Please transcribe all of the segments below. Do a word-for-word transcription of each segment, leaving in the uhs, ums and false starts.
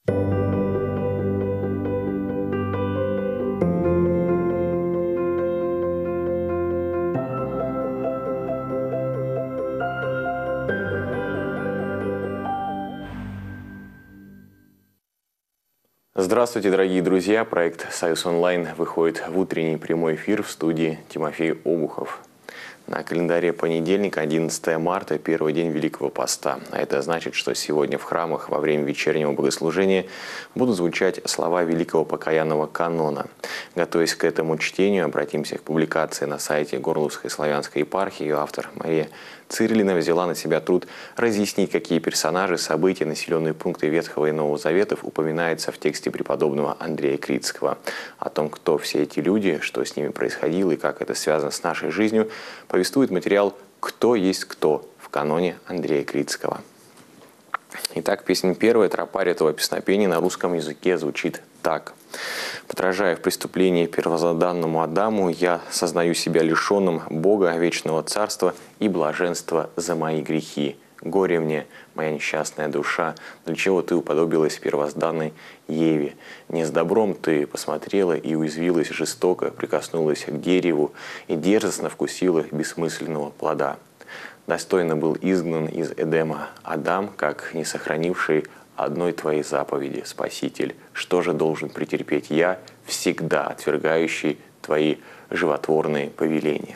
Здравствуйте, дорогие друзья! Проект «Союз онлайн» выходит в утренний прямой эфир в студии Тимофей Обухов. На календаре понедельник, одиннадцатое марта, первый день Великого Поста. А это значит, что сегодня в храмах во время вечернего богослужения будут звучать слова Великого Покаянного канона. Готовясь к этому чтению, обратимся к публикации на сайте Горловской славянской епархии. Ее автор Мария Цирлина взяла на себя труд разъяснить, какие персонажи, события, населенные пункты Ветхого и Нового Заветов упоминаются в тексте преподобного Андрея Критского. О том, кто все эти люди, что с ними происходило и как это связано с нашей жизнью, повествует материал «Кто есть кто» в каноне Андрея Критского. Итак, песня первая, тропарь этого песнопения на русском языке звучит так. «Подражая в преступлении первозданному Адаму, я сознаю себя лишенным Бога, вечного царства и блаженства за мои грехи. Горе мне, моя несчастная душа, для чего ты уподобилась первозданной Еве. Не с добром ты посмотрела и уязвилась жестоко, прикоснулась к дереву и дерзостно вкусила бессмысленного плода. Достойно был изгнан из Эдема Адам, как не сохранивший одной твоей заповеди, Спаситель. Что же должен претерпеть я, всегда отвергающий твои животворные повеления?»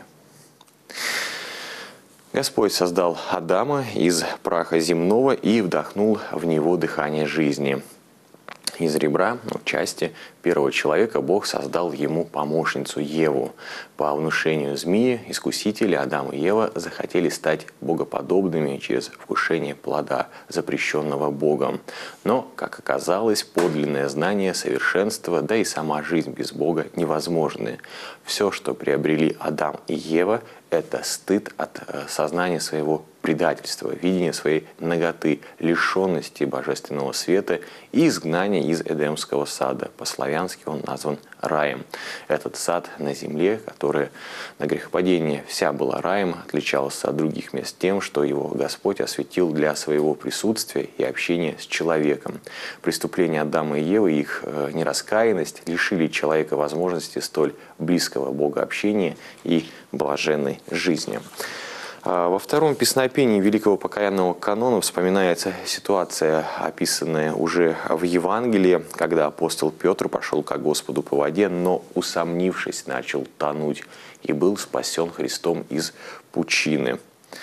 Господь создал Адама из праха земного и вдохнул в него дыхание жизни. Из ребра, ну, части первого человека Бог создал ему помощницу Еву. По внушению змеи, искусителя, Адам и Ева захотели стать богоподобными через вкушение плода, запрещенного Богом. Но, как оказалось, подлинное знание, совершенство, да и сама жизнь без Бога невозможны. Все, что приобрели Адам и Ева, это стыд от сознания своего предательства, видения своей наготы, лишенности божественного света и изгнания из Эдемского сада. По-славянски он назван раем. Этот сад на земле, который на грехопадение вся была раем, отличался от других мест тем, что его Господь осветил для своего присутствия и общения с человеком. Преступления Адама и Евы и их нераскаянность лишили человека возможности столь близкого Бога общения и блаженной жизни. Во втором песнопении Великого Покаянного канона вспоминается ситуация, описанная уже в Евангелии, когда апостол Петр пошел ко Господу по воде, но, усомнившись, начал тонуть и был спасен Христом из пучины.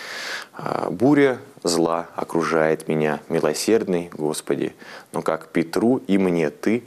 «Буря зла окружает меня, милосердный Господи, но как Петру и мне Ты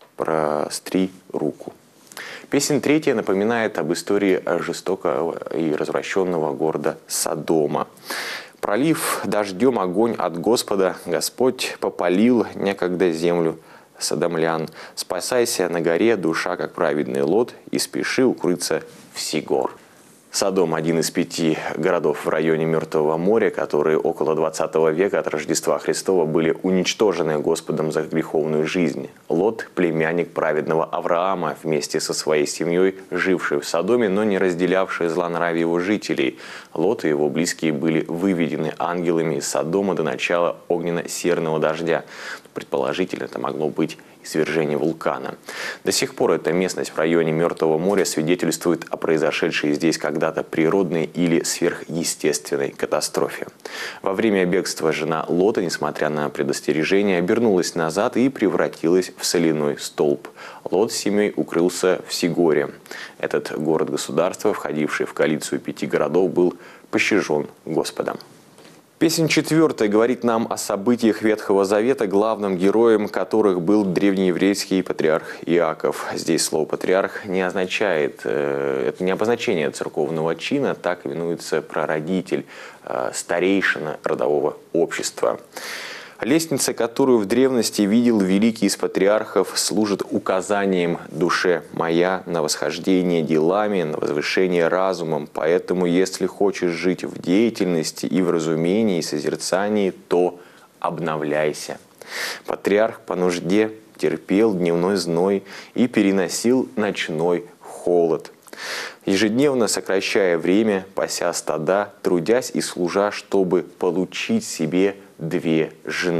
простри руку». Песня третья напоминает об истории жестокого и развращенного города Содома. «Пролив дождем огонь от Господа, Господь попалил некогда землю содомлян. Спасайся на горе, душа, как праведный Лот, и спеши укрыться в Сигор». Содом – один из пяти городов в районе Мертвого моря, которые около двадцатого века от Рождества Христова были уничтожены Господом за греховную жизнь. Лот – племянник праведного Авраама, вместе со своей семьей, живший в Содоме, но не разделявший злонравие его жителей. Лот и его близкие были выведены ангелами из Содома до начала огненно-серного дождя. Предположительно, это могло быть извержение вулкана. До сих пор эта местность в районе Мертвого моря свидетельствует о произошедшей здесь когда-то природной или сверхъестественной катастрофе. Во время бегства жена Лота, несмотря на предостережение, обернулась назад и превратилась в соляной столб. Лот с семьей укрылся в Сигоре. Этот город-государство, входивший в коалицию пяти городов, был пощажен Господом. Песня четвертая говорит нам о событиях Ветхого Завета, главным героем которых был древнееврейский патриарх Иаков. Здесь слово «патриарх» не означает, это не обозначение церковного чина, так именуется прародитель, старейшина родового общества. Лестница, которую в древности видел великий из патриархов, служит указанием душе моя на восхождение делами, на возвышение разумом. Поэтому, если хочешь жить в деятельности и в разумении и созерцании, то обновляйся. Патриарх по нужде терпел дневной зной и переносил ночной холод. Ежедневно сокращая время, пася стада, трудясь и служа, чтобы получить себе две жены.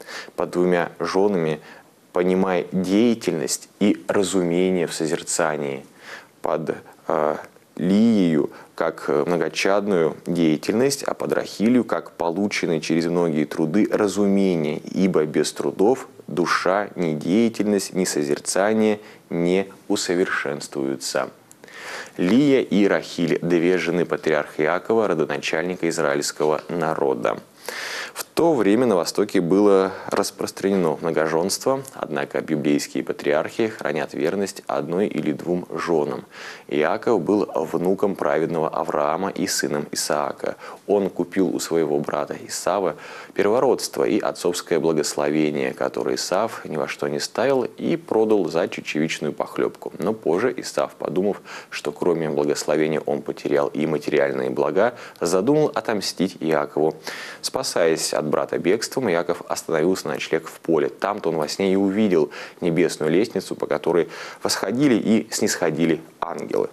под двумя женами, понимая деятельность и разумение в созерцании, под э, Лиею как многочадную деятельность, а под Рахилью как полученное через многие труды разумение, ибо без трудов душа ни деятельность, ни созерцание не усовершенствуются. Лия и Рахиль – две жены патриарха Иакова, родоначальника израильского народа. В то время на Востоке было распространено многоженство, однако библейские патриархи хранят верность одной или двум женам. Иаков был внуком праведного Авраама и сыном Исаака. Он купил у своего брата Исава первородство и отцовское благословение, которое Исав ни во что не ставил, и продал за чечевичную похлебку. Но позже Исав, подумав, что кроме благословения он потерял и материальные блага, задумал отомстить Иакову. Спасаясь от брата бегством, Иаков остановился на ночлег в поле. Там-то он во сне и увидел небесную лестницу, по которой восходили и снисходили ангелы.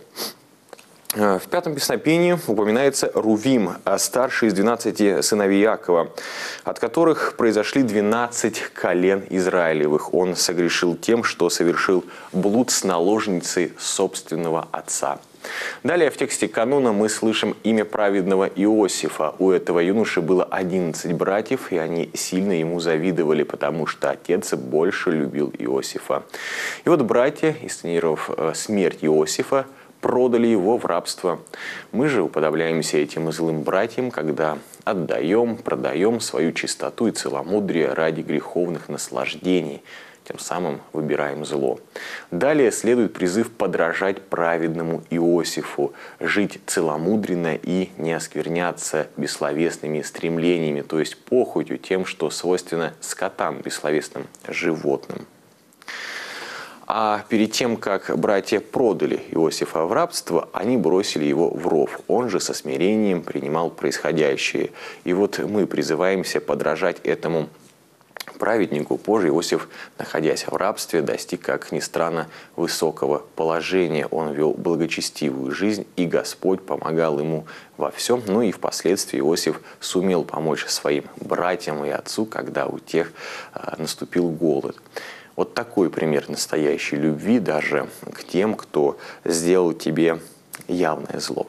В пятом песнопении упоминается Рувим, старший из двенадцати сыновей Иакова, от которых произошли двенадцать колен Израилевых. Он согрешил тем, что совершил блуд с наложницей собственного отца. Далее в тексте канона мы слышим имя праведного Иосифа. У этого юноши было одиннадцать братьев, и они сильно ему завидовали, потому что отец больше любил Иосифа. И вот братья, инсценировав смерть Иосифа, продали его в рабство. Мы же уподобляемся этим злым братьям, когда отдаем, продаем свою чистоту и целомудрие ради греховных наслаждений, тем самым выбираем зло. Далее следует призыв подражать праведному Иосифу, жить целомудренно и не оскверняться бессловесными стремлениями, то есть похотью, тем, что свойственно скотам, бессловесным животным. А перед тем, как братья продали Иосифа в рабство, они бросили его в ров. Он же со смирением принимал происходящее. И вот мы призываемся подражать этому праведнику. Позже Иосиф, находясь в рабстве, достиг, как ни странно, высокого положения. Он вел благочестивую жизнь, и Господь помогал ему во всем. Ну и впоследствии Иосиф сумел помочь своим братьям и отцу, когда у тех наступил голод. Вот такой пример настоящей любви даже к тем, кто сделал тебе явное зло.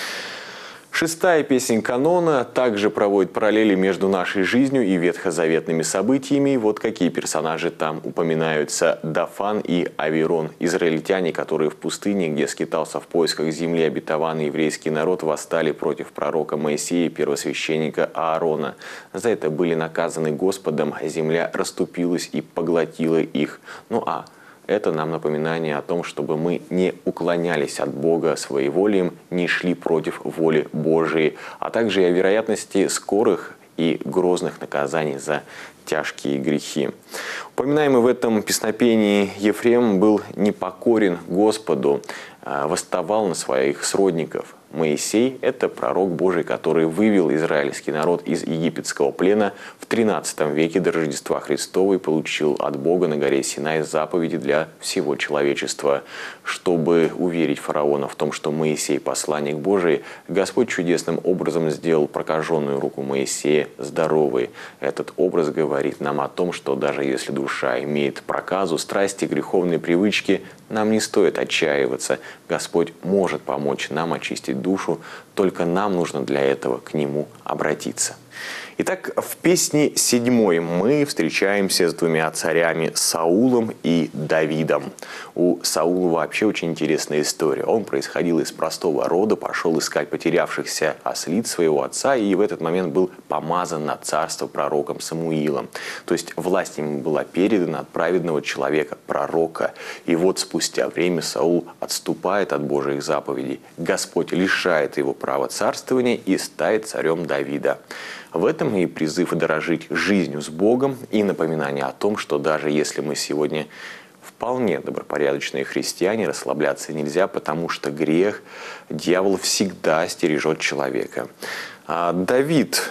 Шестая песнь канона также проводит параллели между нашей жизнью и ветхозаветными событиями. Вот какие персонажи там упоминаются. Дафан и Авирон, израильтяне, которые в пустыне, где скитался в поисках земли обетованный еврейский народ, восстали против пророка Моисея и первосвященника Аарона. За это были наказаны Господом, земля расступилась и поглотила их. Ну а это нам напоминание о том, чтобы мы не уклонялись от Бога своеволием, не шли против воли Божией, а также и о вероятности скорых и грозных наказаний за тяжкие грехи. Упоминаемый в этом песнопении Ефрем был непокорен Господу, восставал на своих сродников. Моисей – это пророк Божий, который вывел израильский народ из египетского плена в тринадцатом веке до Рождества Христова и получил от Бога на горе Синай заповеди для всего человечества. Чтобы уверить фараона в том, что Моисей – посланник Божий, Господь чудесным образом сделал прокаженную руку Моисея здоровой. Этот образ говорит нам о том, что даже если душа имеет проказу, страсти, греховные привычки, нам не стоит отчаиваться. Господь может помочь нам очистить душу, только нам нужно для этого к Нему обратиться. Итак, в песне седьмой мы встречаемся с двумя царями, Саулом и Давидом. У Саула вообще очень интересная история. Он происходил из простого рода, пошел искать потерявшихся ослиц своего отца и в этот момент был помазан на царство пророком Самуилом. То есть власть ему была передана от праведного человека, пророка. И вот спустя время Саул отступает от Божьих заповедей. Господь лишает его права царствования и ставит царем Давида. В этом и призыв дорожить жизнью с Богом, и напоминание о том, что даже если мы сегодня вполне добропорядочные христиане, расслабляться нельзя, потому что грех, дьявол всегда стережет человека. А Давид,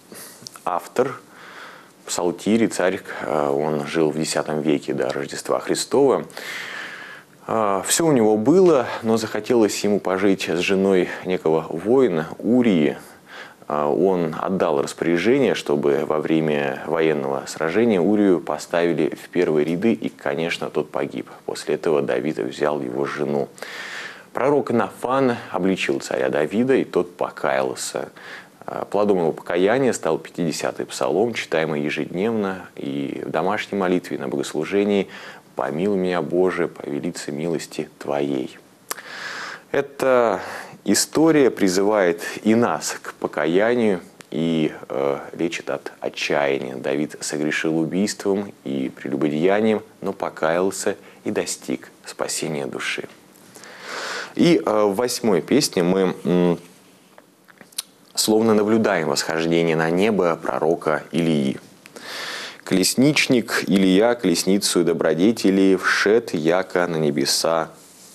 автор, псалтирь, царь, он жил в десятом веке до Рождества Христова. Все у него было, но захотелось ему пожить с женой некого воина, Урии. он отдал распоряжение, чтобы во время военного сражения Урию поставили в первые ряды, и, конечно, тот погиб. После этого Давид взял его жену. Пророк Нафан обличил царя Давида, и тот покаялся. Плодом его покаяния стал пятидесятый псалом, читаемый ежедневно и в домашней молитве, и на богослужении: «Помилуй меня, Боже, по велице милости Твоей». Эта история призывает и нас к покаянию и э, лечит от отчаяния. Давид согрешил убийством и прелюбодеянием, но покаялся и достиг спасения души. И э, в восьмой песне мы м, словно наблюдаем восхождение на небо пророка Илии. «Колесничник Илия колесницу добродетели вшед яко на небеса.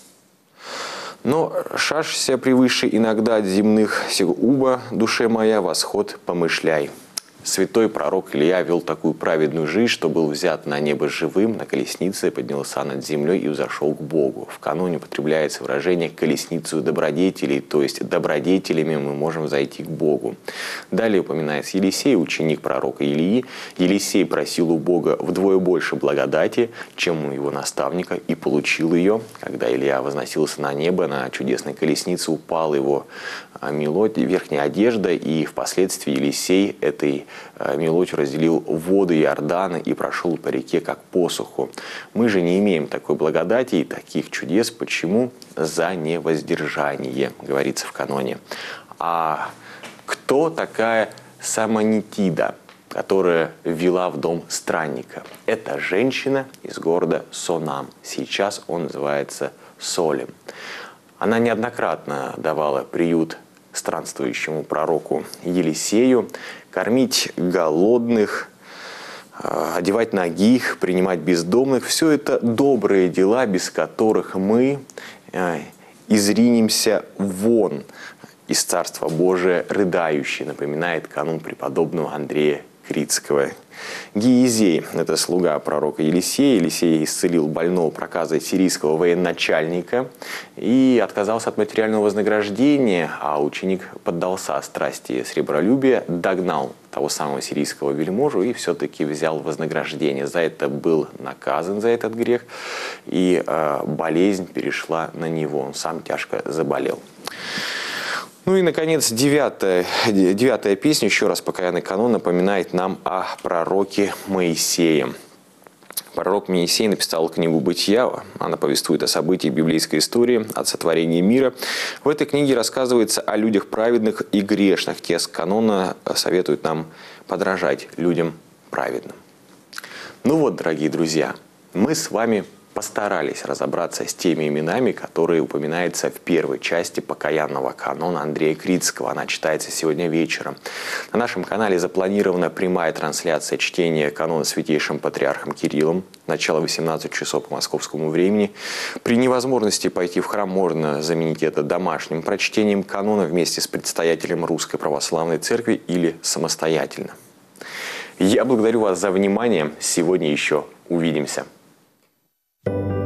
Но шашься превыше иногда от земных сего уба, душе моя, восход помышляй». Святой пророк Илия вел такую праведную жизнь, что был взят на небо живым, на колеснице, поднялся над землей и взошел к Богу. В каноне употребляется выражение «колесницу добродетелей», то есть добродетелями мы можем зайти к Богу. Далее упоминается Елисей, ученик пророка Илии. Елисей просил у Бога вдвое больше благодати, чем у его наставника, и получил ее. Когда Илия возносился на небо, на чудесной колеснице упала его мелодь, верхняя одежда, и впоследствии Елисей этой мелодь разделил воды Иордана и прошел по реке как по суху. Мы же не имеем такой благодати и таких чудес. Почему? За невоздержание, говорится в каноне. А кто такая Самонитида, которая ввела в дом странника? Это женщина из города Сонам. Сейчас он называется Солем. Она неоднократно давала приют странствующему пророку Елисею, кормить голодных, одевать нагих, принимать бездомных. Все это добрые дела, без которых мы изринемся вон из Царства Божия рыдающий, напоминает канон преподобного Андрея Критского. Гиезей – это слуга пророка Елисея. Елисей исцелил больного проказой сирийского военачальника и отказался от материального вознаграждения, а ученик поддался страсти сребролюбия, догнал того самого сирийского вельможу и все-таки взял вознаграждение. За это был наказан, за этот грех, и э, болезнь перешла на него. Он сам тяжко заболел. Ну и, наконец, девятая, девятая песня, еще раз покаянный канон, напоминает нам о пророке Моисее. Пророк Моисей написал книгу «Бытия». Она повествует о событиях библейской истории, от сотворения мира. В этой книге рассказывается о людях праведных и грешных. Текст канона советует нам подражать людям праведным. Ну вот, дорогие друзья, мы с вами постарались разобраться с теми именами, которые упоминаются в первой части покаянного канона Андрея Критского. Она читается сегодня вечером. На нашем канале запланирована прямая трансляция чтения канона святейшим патриархом Кириллом. Начало восемнадцать часов по московскому времени. При невозможности пойти в храм можно заменить это домашним прочтением канона вместе с предстоятелем Русской Православной Церкви или самостоятельно. Я благодарю вас за внимание. Сегодня еще увидимся. Thank you.